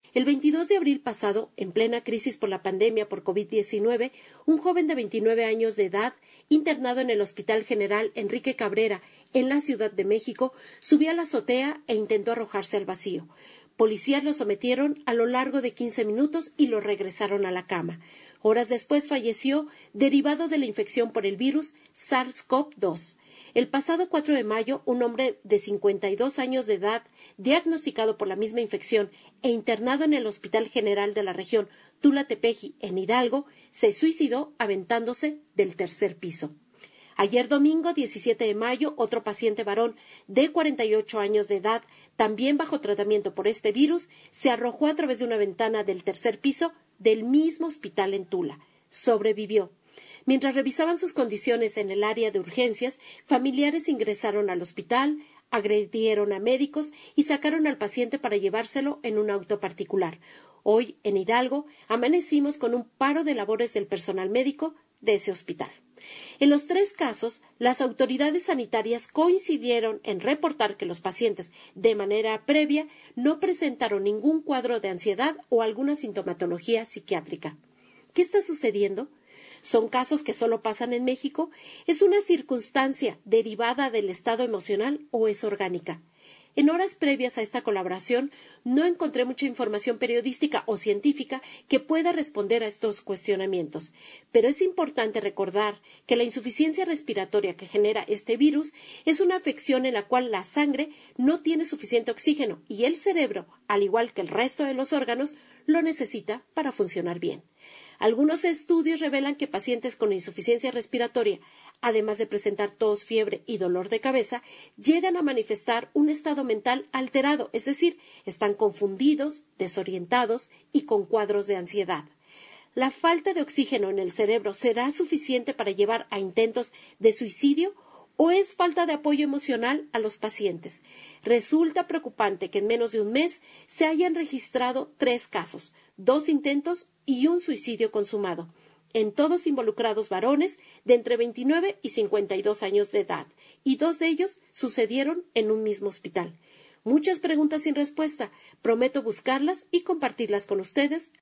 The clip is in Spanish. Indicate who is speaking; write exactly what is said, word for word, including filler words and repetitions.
Speaker 1: El veintidós de abril pasado, en plena crisis por la pandemia por COVID diecinueve, un joven de veintinueve años de edad, internado en el Hospital General Enrique Cabrera, en la Ciudad de México, subió a la azotea e intentó arrojarse al vacío. Policías lo sometieron a lo largo de quince minutos y lo regresaron a la cama. Horas después falleció derivado de la infección por el virus SARS CoV dos. El pasado cuatro de mayo, un hombre de cincuenta y dos años de edad, diagnosticado por la misma infección e internado en el Hospital General de la región Tula-Tepeji, en Hidalgo, se suicidó aventándose del tercer piso. Ayer domingo, diecisiete de mayo, otro paciente varón de cuarenta y ocho años de edad, también bajo tratamiento por este virus, se arrojó a través de una ventana del tercer piso del mismo hospital en Tula. Sobrevivió. Mientras revisaban sus condiciones en el área de urgencias, familiares ingresaron al hospital, agredieron a médicos y sacaron al paciente para llevárselo en un auto particular. Hoy, en Hidalgo, amanecimos con un paro de labores del personal médico de ese hospital. En los tres casos, las autoridades sanitarias coincidieron en reportar que los pacientes, de manera previa, no presentaron ningún cuadro de ansiedad o alguna sintomatología psiquiátrica. ¿Qué está sucediendo? ¿Son casos que solo pasan en México? ¿Es una circunstancia derivada del estado emocional o es orgánica? En horas previas a esta colaboración no encontré mucha información periodística o científica que pueda responder a estos cuestionamientos, pero es importante recordar que la insuficiencia respiratoria que genera este virus es una afección en la cual la sangre no tiene suficiente oxígeno y el cerebro, al igual que el resto de los órganos, lo necesita para funcionar bien. Algunos estudios revelan que pacientes con insuficiencia respiratoria, además de presentar tos, fiebre y dolor de cabeza, llegan a manifestar un estado mental alterado, es decir, están confundidos, desorientados y con cuadros de ansiedad. ¿La falta de oxígeno en el cerebro será suficiente para llevar a intentos de suicidio o es falta de apoyo emocional a los pacientes? Resulta preocupante que en menos de un mes se hayan registrado tres casos, dos intentos y un suicidio consumado, en todos involucrados varones de entre veintinueve y cincuenta y dos años de edad, y dos de ellos sucedieron en un mismo hospital. Muchas preguntas sin respuesta. Prometo buscarlas y compartirlas con ustedes